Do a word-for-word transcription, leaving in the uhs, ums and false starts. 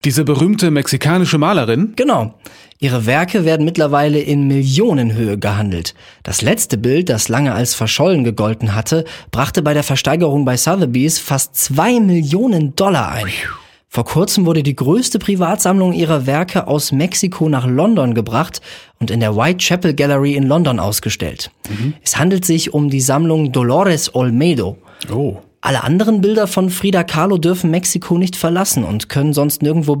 Diese berühmte mexikanische Malerin? Genau. Ihre Werke werden mittlerweile in Millionenhöhe gehandelt. Das letzte Bild, das lange als verschollen gegolten hatte, brachte bei der Versteigerung bei Sotheby's fast zwei Millionen Dollar ein. Vor kurzem wurde die größte Privatsammlung ihrer Werke aus Mexiko nach London gebracht und in der Whitechapel Gallery in London ausgestellt. Mhm. Es handelt sich um die Sammlung Dolores Olmedo. Oh. Alle anderen Bilder von Frida Kahlo dürfen Mexiko nicht verlassen und können sonst nirgendwo